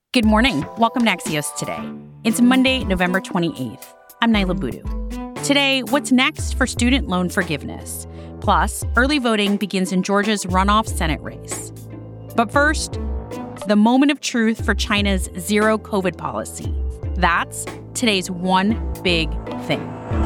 Good morning. Welcome to Axios Today. It's Monday, November 28th. I'm Naila Boodoo. Today, what's next for student loan forgiveness? Plus, early voting begins in Georgia's runoff Senate race. But first, the moment of truth for China's zero COVID policy. That's today's one big thing.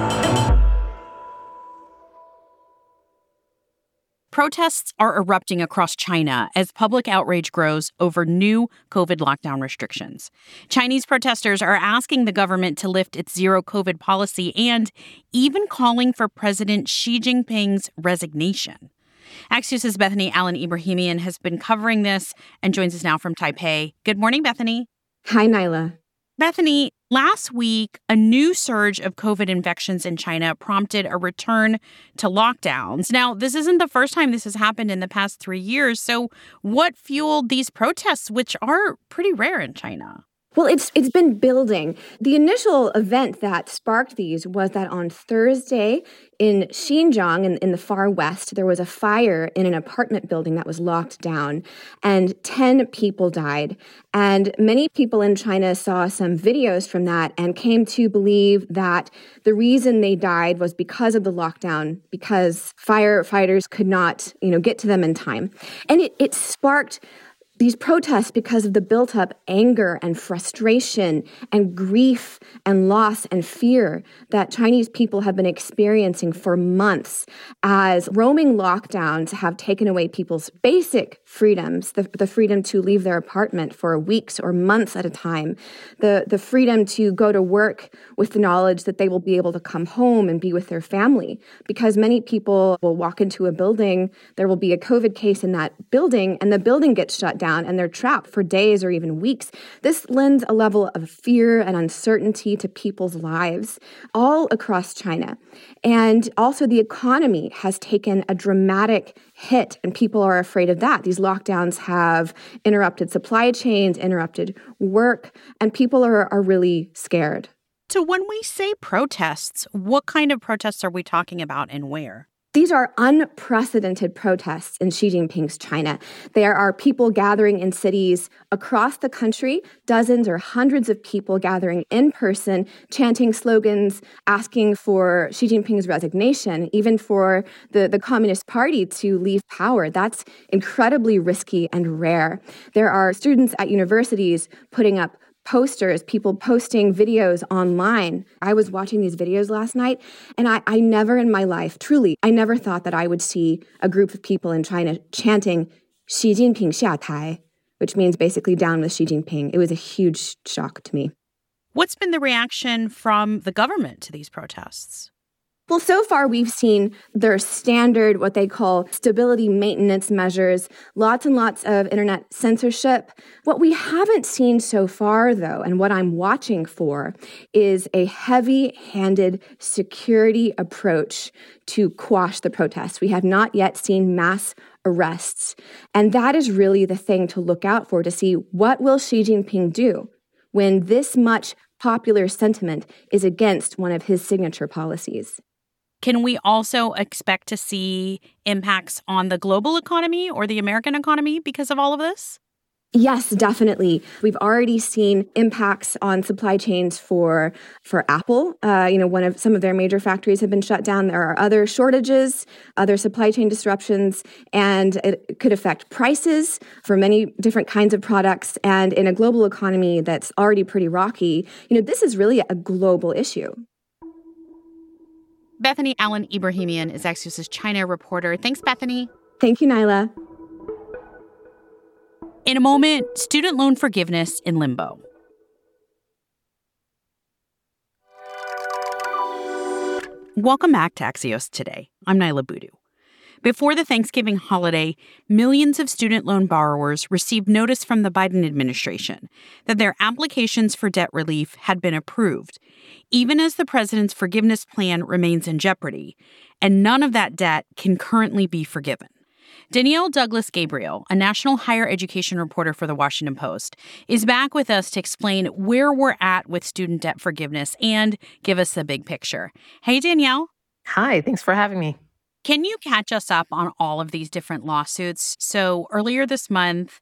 Protests are erupting across China as public outrage grows over new COVID lockdown restrictions. Chinese protesters are asking the government to lift its zero COVID policy and even calling for President Xi Jinping's resignation. Axios' Bethany Allen Ibrahimian has been covering this and joins us now from Taipei. Good morning, Bethany. Hi, Naila. Bethany, last week, a new surge of COVID infections in China prompted a return to lockdowns. Now, this isn't the first time this has happened in the past 3 years. So what fueled these protests, which are pretty rare in China? Well, it's been building. The initial event that sparked these was that on Thursday in Xinjiang, in the far west, there was a fire in an apartment building that was locked down, and 10 people died. And many people in China saw some videos from that and came to believe that the reason they died was because of the lockdown, because firefighters could not, get to them in time. And it sparked these protests because of the built-up anger and frustration and grief and loss and fear that Chinese people have been experiencing for months as roaming lockdowns have taken away people's basic freedoms, the freedom to leave their apartment for weeks or months at a time, the freedom to go to work with the knowledge that they will be able to come home and be with their family. Because many people will walk into a building, there will be a COVID case in that building, and the building gets shut down and they're trapped for days or even weeks. This lends a level of fear and uncertainty to people's lives all across China. And also the economy has taken a dramatic hit, and people are afraid of that. These lockdowns have interrupted supply chains, interrupted work, and people are really scared. So when we say protests, what kind of protests are we talking about and where? These are unprecedented protests in Xi Jinping's China. There are people gathering in cities across the country, dozens or hundreds of people gathering in person, chanting slogans, asking for Xi Jinping's resignation, even for the Communist Party to leave power. That's incredibly risky and rare. There are students at universities putting up posters, people posting videos online. I was watching these videos last night, and I never in my life, truly, I never thought that I would see a group of people in China chanting Xi Jinping 下台, which means basically down with Xi Jinping. It was a huge shock to me. What's been the reaction from the government to these protests? Well, so far we've seen their standard, what they call stability maintenance measures, lots and lots of internet censorship. What we haven't seen so far, though, and what I'm watching for, is a heavy-handed security approach to quash the protests. We have not yet seen mass arrests. And that is really the thing to look out for, to see what will Xi Jinping do when this much popular sentiment is against one of his signature policies. Can we also expect to see impacts on the global economy or the American economy because of all of this? Yes, definitely. We've already seen impacts on supply chains for Apple. Some of their major factories have been shut down. There are other shortages, other supply chain disruptions, and it could affect prices for many different kinds of products. And in a global economy that's already pretty rocky, this is really a global issue. Bethany Allen Ibrahimian is Axios' China reporter. Thanks, Bethany. Thank you, Naila. In a moment, student loan forgiveness in limbo. Welcome back to Axios Today. I'm Naila Boodoo. Before the Thanksgiving holiday, millions of student loan borrowers received notice from the Biden administration that their applications for debt relief had been approved, even as the president's forgiveness plan remains in jeopardy, and none of that debt can currently be forgiven. Danielle Douglas-Gabriel, a national higher education reporter for The Washington Post, is back with us to explain where we're at with student debt forgiveness and give us the big picture. Hey, Danielle. Hi, thanks for having me. Can you catch us up on all of these different lawsuits? So earlier this month,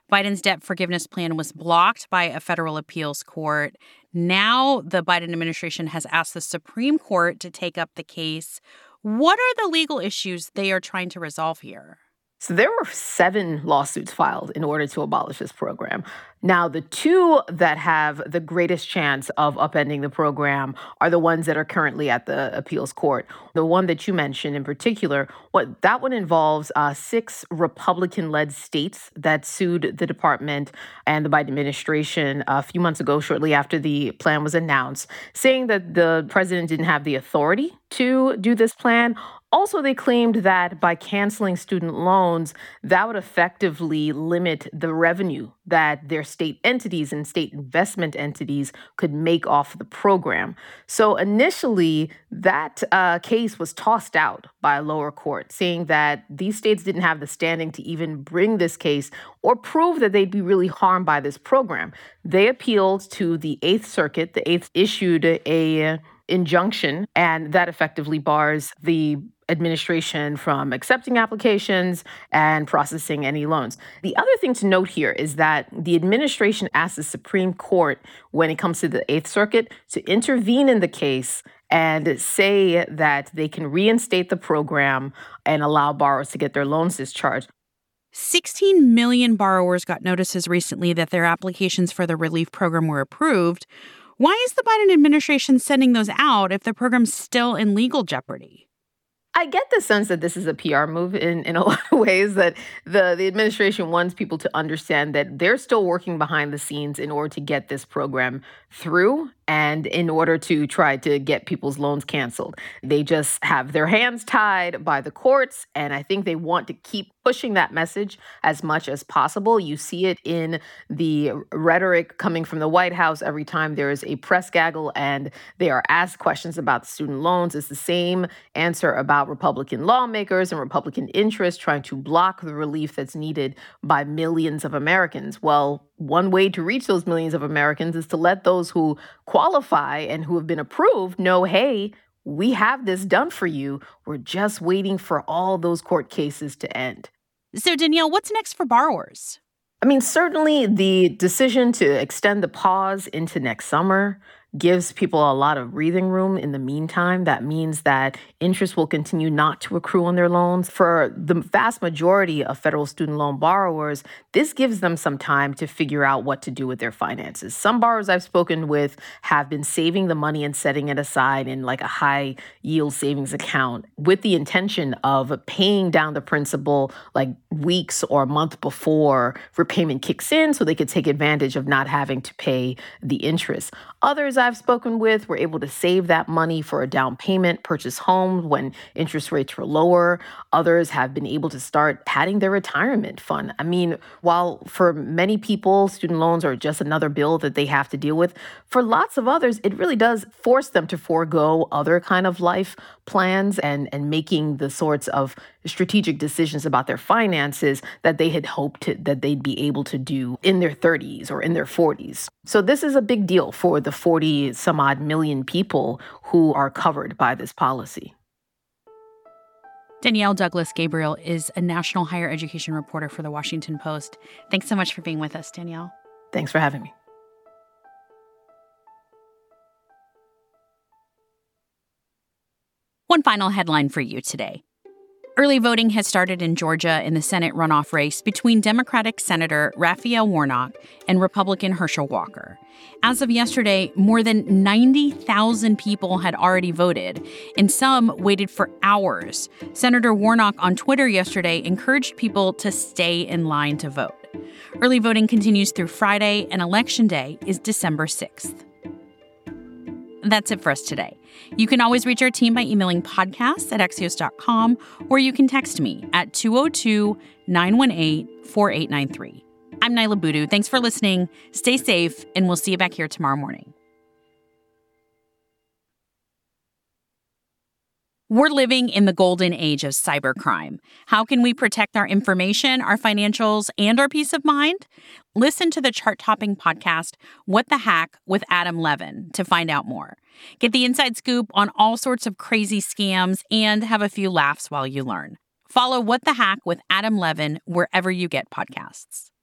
Biden's debt forgiveness plan was blocked by a federal appeals court. Now the Biden administration has asked the Supreme Court to take up the case. What are the legal issues they are trying to resolve here? So there were 7 lawsuits filed in order to abolish this program. Now, the 2 that have the greatest chance of upending the program are the ones that are currently at the appeals court. The one that you mentioned in particular, that one involves 6 Republican-led states that sued the department and the Biden administration a few months ago, shortly after the plan was announced, saying that the president didn't have the authority to do this plan. Also, they claimed that by canceling student loans, that would effectively limit the revenue that their state entities and state investment entities could make off the program. So initially, that case was tossed out by a lower court, saying that these states didn't have the standing to even bring this case or prove that they'd be really harmed by this program. They appealed to the Eighth Circuit. The Eighth issued a injunction, and that effectively bars the administration from accepting applications and processing any loans. The other thing to note here is that the administration asked the Supreme Court, when it comes to the Eighth Circuit, to intervene in the case and say that they can reinstate the program and allow borrowers to get their loans discharged. 16 million borrowers got notices recently that their applications for the relief program were approved. Why is the Biden administration sending those out if the program's still in legal jeopardy? I get the sense that this is a PR move in a lot of ways, that the administration wants people to understand that they're still working behind the scenes in order to get this program through and in order to try to get people's loans canceled. They just have their hands tied by the courts, and I think they want to keep pushing that message as much as possible. You see it in the rhetoric coming from the White House every time there is a press gaggle and they are asked questions about student loans. It's the same answer about Republican lawmakers and Republican interests trying to block the relief that's needed by millions of Americans. Well, one way to reach those millions of Americans is to let those who qualify and who have been approved know, hey, we have this done for you. We're just waiting for all those court cases to end. So, Danielle, what's next for borrowers? I mean, certainly the decision to extend the pause into next summer gives people a lot of breathing room in the meantime. That means that interest will continue not to accrue on their loans. For the vast majority of federal student loan borrowers, this gives them some time to figure out what to do with their finances. Some borrowers I've spoken with have been saving the money and setting it aside in like a high yield savings account with the intention of paying down the principal like weeks or a month before repayment kicks in so they could take advantage of not having to pay the interest. Others I've spoken with were able to save that money for a down payment, purchase homes when interest rates were lower. Others have been able to start padding their retirement fund. I mean, while for many people, student loans are just another bill that they have to deal with, for lots of others, it really does force them to forego other kind of life plans and making the sorts of strategic decisions about their finances that they had hoped that they'd be able to do in their 30s or in their 40s. So this is a big deal for the 40 some odd million people who are covered by this policy. Danielle Douglas Gabriel is a national higher education reporter for The Washington Post. Thanks so much for being with us, Danielle. Thanks for having me. One final headline for you today. Early voting has started in Georgia in the Senate runoff race between Democratic Senator Raphael Warnock and Republican Herschel Walker. As of yesterday, more than 90,000 people had already voted, and some waited for hours. Senator Warnock on Twitter yesterday encouraged people to stay in line to vote. Early voting continues through Friday, and Election Day is December 6th. That's it for us today. You can always reach our team by emailing podcasts@axios.com, or you can text me at 202-918-4893. I'm Naila Boodoo. Thanks for listening. Stay safe, and we'll see you back here tomorrow morning. We're living in the golden age of cybercrime. How can we protect our information, our financials, and our peace of mind? Listen to the chart-topping podcast, What the Hack with Adam Levin, to find out more. Get the inside scoop on all sorts of crazy scams and have a few laughs while you learn. Follow What the Hack with Adam Levin wherever you get podcasts.